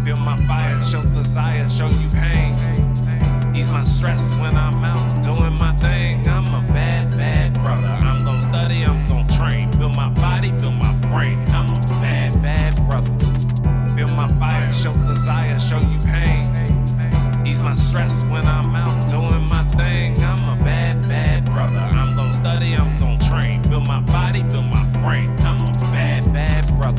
Build my fire, show desire, show you pain. Ease my stress when I'm out doing my thing. I'm a bad, bad brother. I'm gon' study, I'm gon' train. Build my body, build my brain. I'm a bad, bad brother. Build my fire, show desire, show you pain. Ease my stress when I'm out doing my thing. I'm a bad, bad brother. I'm gon' study, I'm gon' train. Build my body, build my brain. I'm a bad, bad brother.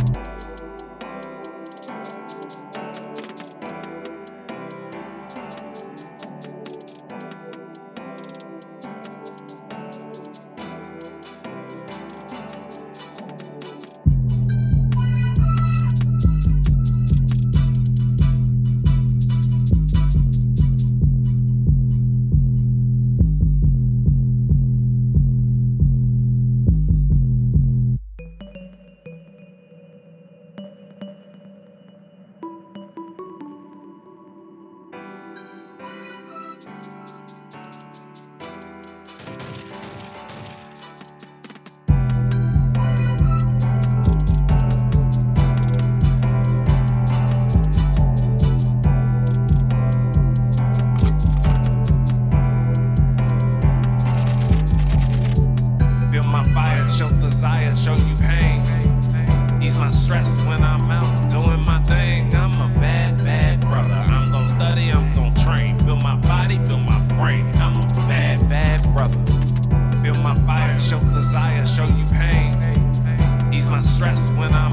Show desire, show you pain. Ease my stress when I'm out doing my thing. I'm a bad, bad brother. I'm gon' study, I'm gon' train. Build my body, build my brain. I'm a bad, bad brother. Build my fire, show desire, show you pain. Ease my stress when I'm